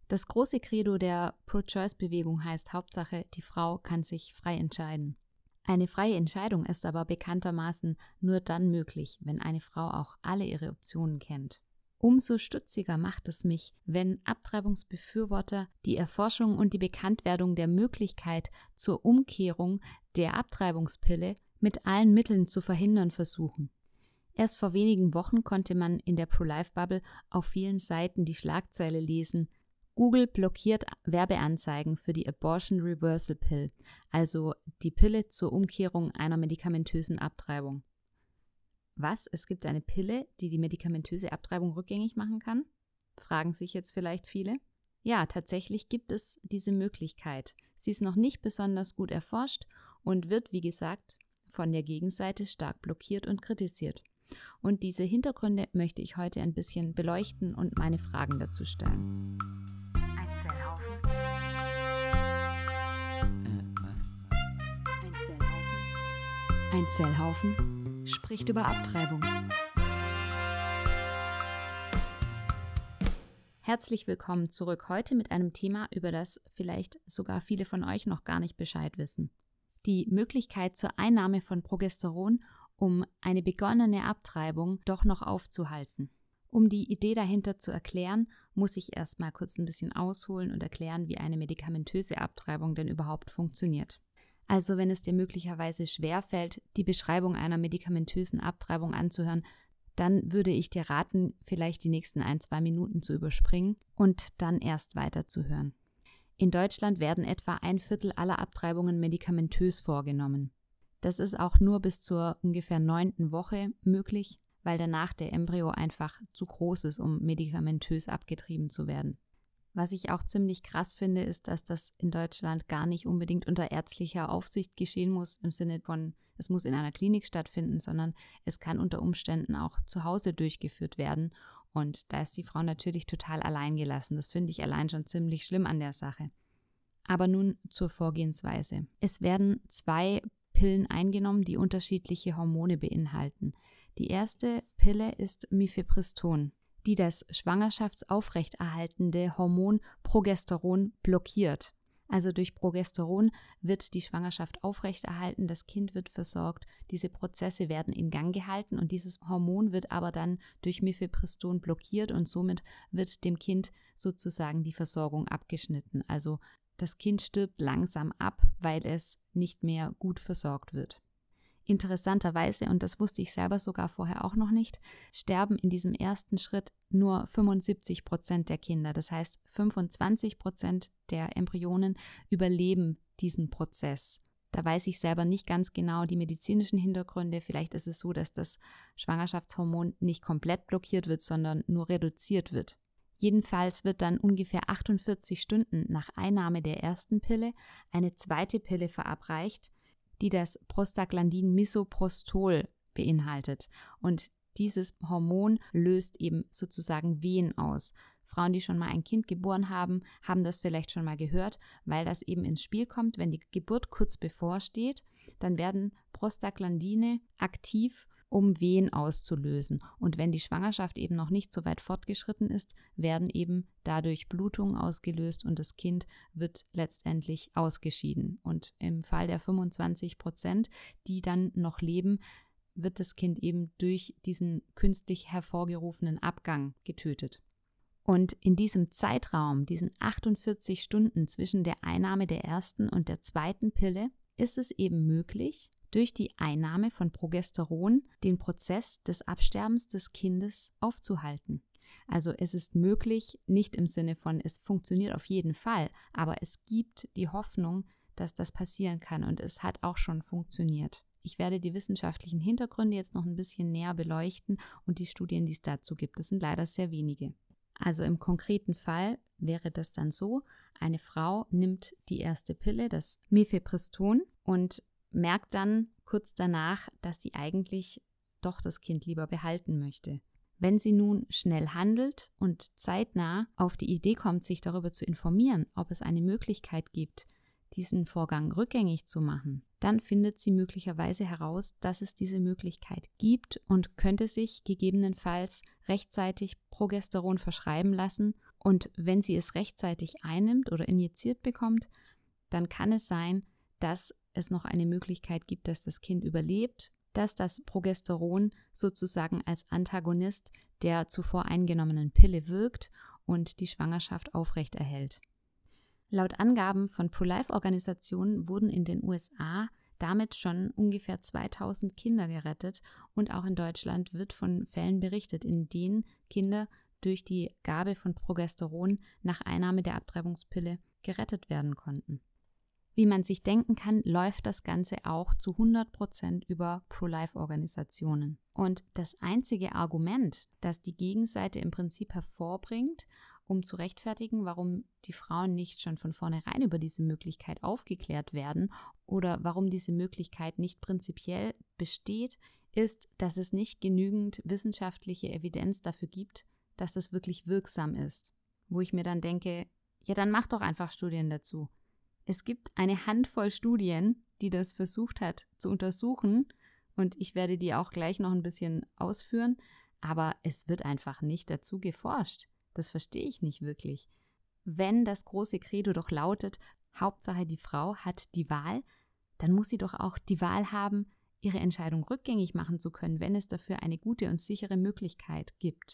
Das große Credo der Pro-Choice-Bewegung heißt Hauptsache, die Frau kann sich frei entscheiden. Eine freie Entscheidung ist aber bekanntermaßen nur dann möglich, wenn eine Frau auch alle ihre Optionen kennt. Umso stutziger macht es mich, wenn Abtreibungsbefürworter die Erforschung und die Bekanntwerdung der Möglichkeit zur Umkehrung der Abtreibungspille mit allen Mitteln zu verhindern versuchen. Erst vor wenigen Wochen konnte man in der Pro-Life-Bubble auf vielen Seiten die Schlagzeile lesen: Google blockiert Werbeanzeigen für die Abortion Reversal Pill, also die Pille zur Umkehrung einer medikamentösen Abtreibung. Was? Es gibt eine Pille, die die medikamentöse Abtreibung rückgängig machen kann? Fragen sich jetzt vielleicht viele. Ja, tatsächlich gibt es diese Möglichkeit. Sie ist noch nicht besonders gut erforscht und wird, wie gesagt, von der Gegenseite stark blockiert und kritisiert. Und diese Hintergründe möchte ich heute ein bisschen beleuchten und meine Fragen dazu stellen. Ein Zellhaufen. Was? Ein Zellhaufen. Ein Zellhaufen spricht über Abtreibung. Herzlich willkommen zurück heute mit einem Thema, über das vielleicht sogar viele von euch noch gar nicht Bescheid wissen. Die Möglichkeit zur Einnahme von Progesteron, um eine begonnene Abtreibung doch noch aufzuhalten. Um die Idee dahinter zu erklären, muss ich erstmal kurz ein bisschen ausholen und erklären, wie eine medikamentöse Abtreibung denn überhaupt funktioniert. Also wenn es dir möglicherweise schwerfällt, die Beschreibung einer medikamentösen Abtreibung anzuhören, dann würde ich dir raten, vielleicht die nächsten 1-2 Minuten zu überspringen und dann erst weiterzuhören. In Deutschland werden etwa 1/4 aller Abtreibungen medikamentös vorgenommen. Das ist auch nur bis zur ungefähr 9. Woche möglich, weil danach der Embryo einfach zu groß ist, um medikamentös abgetrieben zu werden. Was ich auch ziemlich krass finde, ist, dass das in Deutschland gar nicht unbedingt unter ärztlicher Aufsicht geschehen muss, im Sinne von, es muss in einer Klinik stattfinden, sondern es kann unter Umständen auch zu Hause durchgeführt werden. Und da ist die Frau natürlich total allein gelassen. Das finde ich allein schon ziemlich schlimm an der Sache. Aber nun zur Vorgehensweise. Es werden 2 Pillen eingenommen, die unterschiedliche Hormone beinhalten. Die erste Pille ist Mifepriston, die das schwangerschaftsaufrechterhaltende Hormon Progesteron blockiert. Also durch Progesteron wird die Schwangerschaft aufrechterhalten, das Kind wird versorgt, diese Prozesse werden in Gang gehalten und dieses Hormon wird aber dann durch Mifepriston blockiert und somit wird dem Kind sozusagen die Versorgung abgeschnitten. Also das Kind stirbt langsam ab, weil es nicht mehr gut versorgt wird. Interessanterweise, und das wusste ich selber sogar vorher auch noch nicht, sterben in diesem ersten Schritt nur 75% der Kinder. Das heißt, 25% der Embryonen überleben diesen Prozess. Da weiß ich selber nicht ganz genau die medizinischen Hintergründe. Vielleicht ist es so, dass das Schwangerschaftshormon nicht komplett blockiert wird, sondern nur reduziert wird. Jedenfalls wird dann ungefähr 48 Stunden nach Einnahme der ersten Pille eine zweite Pille verabreicht, die das Prostaglandin Misoprostol beinhaltet. Und dieses Hormon löst eben sozusagen Wehen aus. Frauen, die schon mal ein Kind geboren haben, haben das vielleicht schon mal gehört, weil das eben ins Spiel kommt, wenn die Geburt kurz bevorsteht, dann werden Prostaglandine aktiv, um Wehen auszulösen. Und wenn die Schwangerschaft eben noch nicht so weit fortgeschritten ist, werden eben dadurch Blutungen ausgelöst und das Kind wird letztendlich ausgeschieden. Und im Fall der 25%, die dann noch leben, wird das Kind eben durch diesen künstlich hervorgerufenen Abgang getötet. Und in diesem Zeitraum, diesen 48 Stunden zwischen der Einnahme der ersten und der zweiten Pille, ist es eben möglich, durch die Einnahme von Progesteron den Prozess des Absterbens des Kindes aufzuhalten. Also es ist möglich, nicht im Sinne von, es funktioniert auf jeden Fall, aber es gibt die Hoffnung, dass das passieren kann und es hat auch schon funktioniert. Ich werde die wissenschaftlichen Hintergründe jetzt noch ein bisschen näher beleuchten und die Studien, die es dazu gibt. Das sind leider sehr wenige. Also im konkreten Fall wäre das dann so, eine Frau nimmt die erste Pille, das Mifepriston, und merkt dann kurz danach, dass sie eigentlich doch das Kind lieber behalten möchte. Wenn sie nun schnell handelt und zeitnah auf die Idee kommt, sich darüber zu informieren, ob es eine Möglichkeit gibt, diesen Vorgang rückgängig zu machen, dann findet sie möglicherweise heraus, dass es diese Möglichkeit gibt und könnte sich gegebenenfalls rechtzeitig Progesteron verschreiben lassen, Und wenn sie es rechtzeitig einnimmt oder injiziert bekommt, dann kann es sein, dass es noch eine Möglichkeit gibt, dass das Kind überlebt, dass das Progesteron sozusagen als Antagonist der zuvor eingenommenen Pille wirkt und die Schwangerschaft aufrechterhält. Laut Angaben von Pro-Life-Organisationen wurden in den USA damit schon ungefähr 2000 Kinder gerettet und auch in Deutschland wird von Fällen berichtet, in denen Kinder durch die Gabe von Progesteron nach Einnahme der Abtreibungspille gerettet werden konnten. Wie man sich denken kann, läuft das Ganze auch zu 100% über Pro-Life-Organisationen. Und das einzige Argument, das die Gegenseite im Prinzip hervorbringt, um zu rechtfertigen, warum die Frauen nicht schon von vornherein über diese Möglichkeit aufgeklärt werden oder warum diese Möglichkeit nicht prinzipiell besteht, ist, dass es nicht genügend wissenschaftliche Evidenz dafür gibt, dass das wirklich wirksam ist. Wo ich mir dann denke, ja, dann mach doch einfach Studien dazu. Es gibt eine Handvoll Studien, die das versucht hat zu untersuchen und ich werde die auch gleich noch ein bisschen ausführen, aber es wird einfach nicht dazu geforscht. Das verstehe ich nicht wirklich. Wenn das große Credo doch lautet, Hauptsache die Frau hat die Wahl, dann muss sie doch auch die Wahl haben, ihre Entscheidung rückgängig machen zu können, wenn es dafür eine gute und sichere Möglichkeit gibt.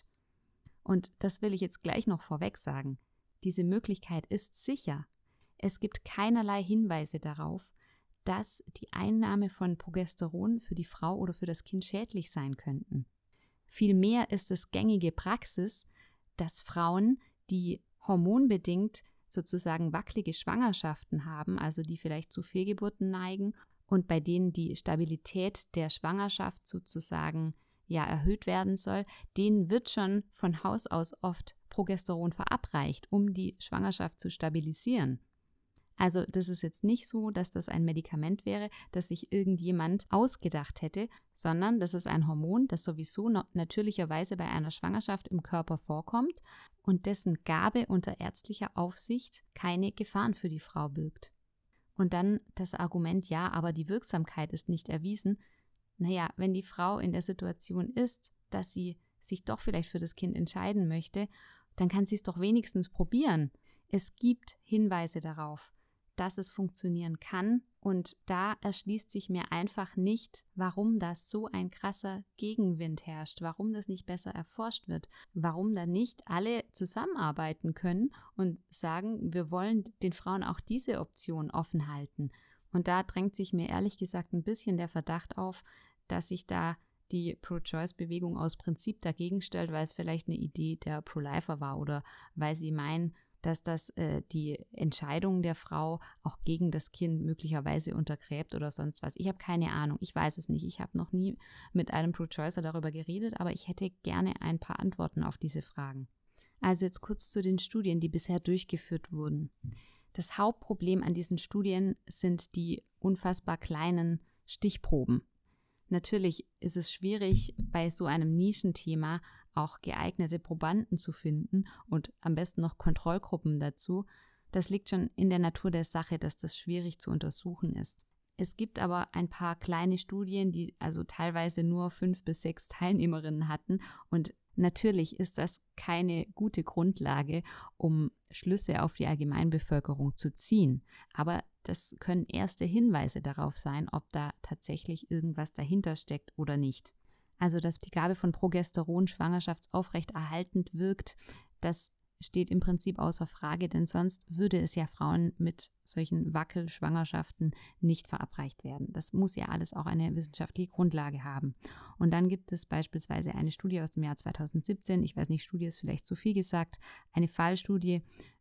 Und das will ich jetzt gleich noch vorweg sagen. Diese Möglichkeit ist sicher. Es gibt keinerlei Hinweise darauf, dass die Einnahme von Progesteron für die Frau oder für das Kind schädlich sein könnten. Vielmehr ist es gängige Praxis, dass Frauen, die hormonbedingt sozusagen wackelige Schwangerschaften haben, also die vielleicht zu Fehlgeburten neigen und bei denen die Stabilität der Schwangerschaft sozusagen erhöht werden soll, denen wird schon von Haus aus oft Progesteron verabreicht, um die Schwangerschaft zu stabilisieren. Also das ist jetzt nicht so, dass das ein Medikament wäre, das sich irgendjemand ausgedacht hätte, sondern das ist ein Hormon, das sowieso natürlicherweise bei einer Schwangerschaft im Körper vorkommt und dessen Gabe unter ärztlicher Aufsicht keine Gefahren für die Frau birgt. Und dann das Argument, ja, aber die Wirksamkeit ist nicht erwiesen. Naja, wenn die Frau in der Situation ist, dass sie sich doch vielleicht für das Kind entscheiden möchte, dann kann sie es doch wenigstens probieren. Es gibt Hinweise darauf, dass es funktionieren kann und da erschließt sich mir einfach nicht, warum da so ein krasser Gegenwind herrscht, warum das nicht besser erforscht wird, warum da nicht alle zusammenarbeiten können und sagen, wir wollen den Frauen auch diese Option offen halten. Und da drängt sich mir ehrlich gesagt ein bisschen der Verdacht auf, dass sich da die Pro-Choice-Bewegung aus Prinzip dagegen stellt, weil es vielleicht eine Idee der Pro-Lifer war oder weil sie meinen, dass das die Entscheidung der Frau auch gegen das Kind möglicherweise untergräbt oder sonst was. Ich habe keine Ahnung, ich weiß es nicht. Ich habe noch nie mit einem Pro-Choicer darüber geredet, aber ich hätte gerne ein paar Antworten auf diese Fragen. Also jetzt kurz zu den Studien, die bisher durchgeführt wurden. Das Hauptproblem an diesen Studien sind die unfassbar kleinen Stichproben. Natürlich ist es schwierig, bei so einem Nischenthema auch geeignete Probanden zu finden und am besten noch Kontrollgruppen dazu. Das liegt schon in der Natur der Sache, dass das schwierig zu untersuchen ist. Es gibt aber ein paar kleine Studien, die also teilweise nur 5 bis 6 Teilnehmerinnen hatten und natürlich ist das keine gute Grundlage, um Schlüsse auf die Allgemeinbevölkerung zu ziehen. Aber das können erste Hinweise darauf sein, ob da tatsächlich irgendwas dahinter steckt oder nicht. Also, dass die Gabe von Progesteron schwangerschaftsaufrechterhaltend wirkt, das steht im Prinzip außer Frage, denn sonst würde es ja Frauen mit solchen Wackelschwangerschaften nicht verabreicht werden. Das muss ja alles auch eine wissenschaftliche Grundlage haben. Und dann gibt es beispielsweise eine Studie aus dem Jahr 2017, ich weiß nicht, Studie ist vielleicht zu viel gesagt, eine Fallstudie,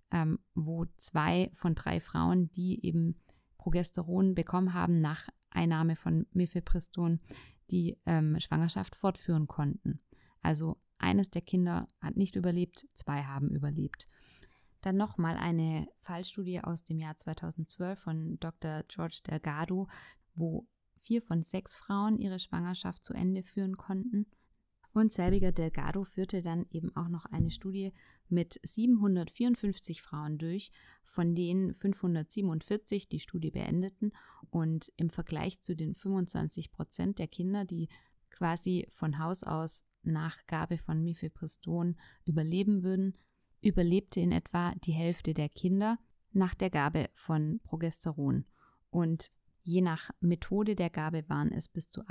wo 2 von 3 Frauen, die eben Progesteron bekommen haben nach Einnahme von Mifepriston, die Schwangerschaft fortführen konnten. Also eines der Kinder hat nicht überlebt, 2 haben überlebt. Dann nochmal eine Fallstudie aus dem Jahr 2012 von Dr. George Delgado, wo 4 von 6 Frauen ihre Schwangerschaft zu Ende führen konnten. Und selbiger Delgado führte dann eben auch noch eine Studie mit 754 Frauen durch, von denen 547 die Studie beendeten. Und im Vergleich zu den 25% der Kinder, die quasi von Haus aus nach Gabe von Mifepriston überleben würden, überlebte in etwa die Hälfte der Kinder nach der Gabe von Progesteron. Und je nach Methode der Gabe waren es bis zu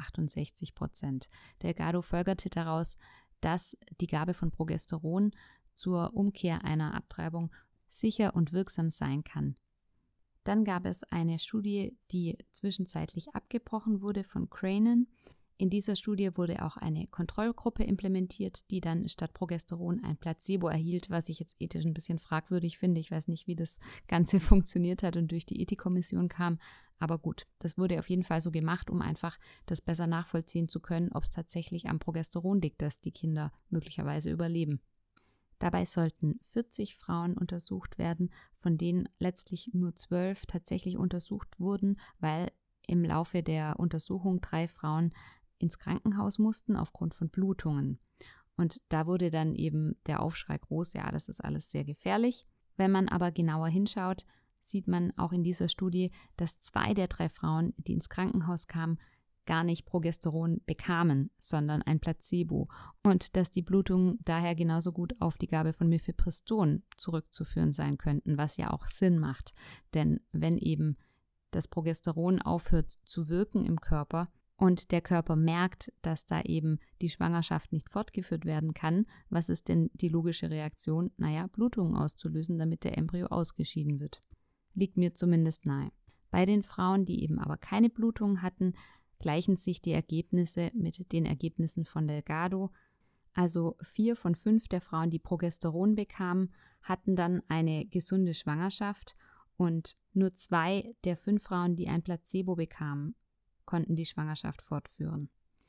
68%. Delgado folgerte daraus, dass die Gabe von Progesteron zur Umkehr einer Abtreibung sicher und wirksam sein kann. Dann gab es eine Studie, die zwischenzeitlich abgebrochen wurde von Cranen. In dieser Studie wurde auch eine Kontrollgruppe implementiert, die dann statt Progesteron ein Placebo erhielt, was ich jetzt ethisch ein bisschen fragwürdig finde. Ich weiß nicht, wie das Ganze funktioniert hat und durch die Ethikkommission kam. Aber gut, das wurde auf jeden Fall so gemacht, um einfach das besser nachvollziehen zu können, ob es tatsächlich am Progesteron liegt, dass die Kinder möglicherweise überleben. Dabei sollten 40 Frauen untersucht werden, von denen letztlich nur 12 tatsächlich untersucht wurden, weil im Laufe der Untersuchung 3 Frauen ins Krankenhaus mussten aufgrund von Blutungen. Und da wurde dann eben der Aufschrei groß, ja, das ist alles sehr gefährlich. Wenn man aber genauer hinschaut, sieht man auch in dieser Studie, dass 2 der 3 Frauen, die ins Krankenhaus kamen, gar nicht Progesteron bekamen, sondern ein Placebo und dass die Blutungen daher genauso gut auf die Gabe von Mifepriston zurückzuführen sein könnten, was ja auch Sinn macht. Denn wenn eben das Progesteron aufhört zu wirken im Körper und der Körper merkt, dass da eben die Schwangerschaft nicht fortgeführt werden kann, was ist denn die logische Reaktion? Naja, Blutungen auszulösen, damit der Embryo ausgeschieden wird. Liegt mir zumindest nahe. Bei den Frauen, die eben aber keine Blutungen hatten, gleichen sich die Ergebnisse mit den Ergebnissen von Delgado. Also 4 von 5 der Frauen, die Progesteron bekamen, hatten dann eine gesunde Schwangerschaft und nur 2 der 5 Frauen, die ein Placebo bekamen, konnten die Schwangerschaft fortführen.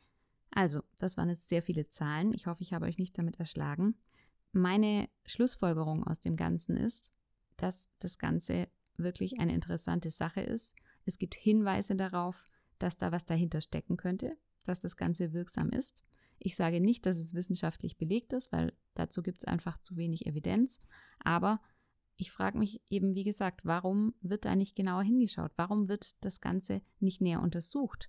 Also, das waren jetzt sehr viele Zahlen. Ich hoffe, ich habe euch nicht damit erschlagen. Meine Schlussfolgerung aus dem Ganzen ist, dass das Ganze wirklich eine interessante Sache ist. Es gibt Hinweise darauf, dass da was dahinter stecken könnte, dass das Ganze wirksam ist. Ich sage nicht, dass es wissenschaftlich belegt ist, weil dazu gibt es einfach zu wenig Evidenz. Aber ich frage mich eben, wie gesagt, warum wird da nicht genauer hingeschaut? Warum wird das Ganze nicht näher untersucht?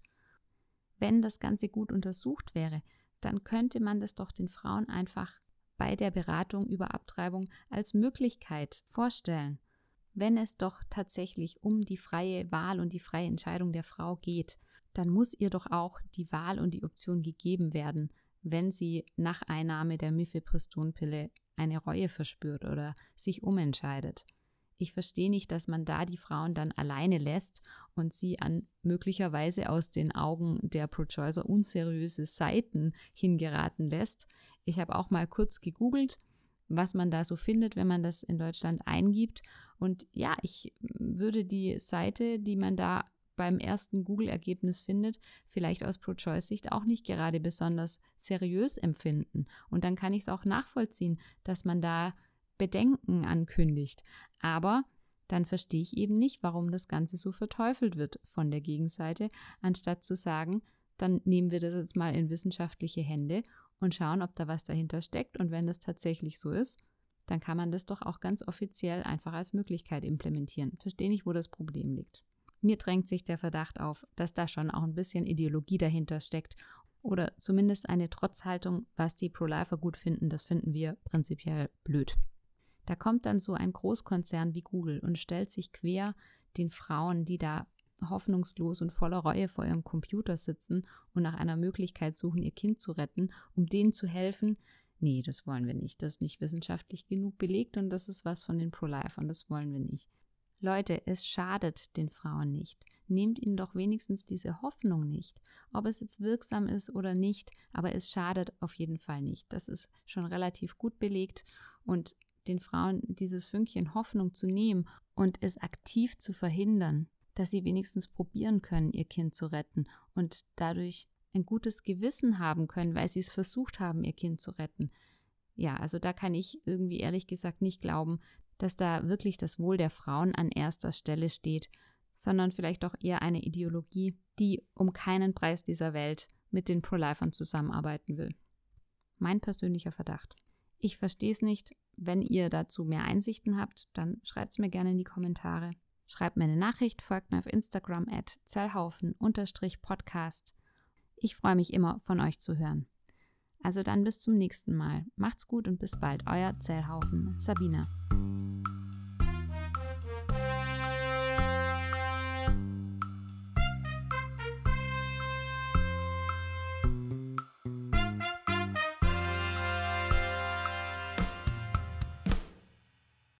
Wenn das Ganze gut untersucht wäre, dann könnte man das doch den Frauen einfach bei der Beratung über Abtreibung als Möglichkeit vorstellen. Wenn es doch tatsächlich um die freie Wahl und die freie Entscheidung der Frau geht, dann muss ihr doch auch die Wahl und die Option gegeben werden, wenn sie nach Einnahme der Mifepriston-Pille eine Reue verspürt oder sich umentscheidet. Ich verstehe nicht, dass man da die Frauen dann alleine lässt und sie an möglicherweise aus den Augen der Pro-Choicer unseriöse Seiten hingeraten lässt. Ich habe auch mal kurz gegoogelt, was man da so findet, wenn man das in Deutschland eingibt. Und ja, ich würde die Seite, die man da beim ersten Google-Ergebnis findet, vielleicht aus Pro-Choice-Sicht auch nicht gerade besonders seriös empfinden. Und dann kann ich es auch nachvollziehen, dass man da Bedenken ankündigt. Aber dann verstehe ich eben nicht, warum das Ganze so verteufelt wird von der Gegenseite, anstatt zu sagen, dann nehmen wir das jetzt mal in wissenschaftliche Hände und schauen, ob da was dahinter steckt. Und wenn das tatsächlich so ist, dann kann man das doch auch ganz offiziell einfach als Möglichkeit implementieren. Verstehe nicht, wo das Problem liegt. Mir drängt sich der Verdacht auf, dass da schon auch ein bisschen Ideologie dahinter steckt oder zumindest eine Trotzhaltung, was die Pro-Lifer gut finden, das finden wir prinzipiell blöd. Da kommt dann so ein Großkonzern wie Google und stellt sich quer den Frauen, die da hoffnungslos und voller Reue vor ihrem Computer sitzen und nach einer Möglichkeit suchen, ihr Kind zu retten, um denen zu helfen. Nee, das wollen wir nicht. Das ist nicht wissenschaftlich genug belegt und das ist was von den Pro-Lifern. Das wollen wir nicht. Leute, es schadet den Frauen nicht. Nehmt ihnen doch wenigstens diese Hoffnung nicht. Ob es jetzt wirksam ist oder nicht, aber es schadet auf jeden Fall nicht. Das ist schon relativ gut belegt und den Frauen dieses Fünkchen Hoffnung zu nehmen und es aktiv zu verhindern, dass sie wenigstens probieren können, ihr Kind zu retten und dadurch ein gutes Gewissen haben können, weil sie es versucht haben, ihr Kind zu retten. Ja, also da kann ich irgendwie ehrlich gesagt nicht glauben, dass da wirklich das Wohl der Frauen an erster Stelle steht, sondern vielleicht auch eher eine Ideologie, die um keinen Preis dieser Welt mit den Pro-Lifern zusammenarbeiten will. Mein persönlicher Verdacht. Ich verstehe es nicht. Wenn ihr dazu mehr Einsichten habt, dann schreibt es mir gerne in die Kommentare. Schreibt mir eine Nachricht, folgt mir auf Instagram @zellhaufen_podcast. Ich freue mich immer, von euch zu hören. Also dann bis zum nächsten Mal. Macht's gut und bis bald. Euer Zellhaufen, Sabina.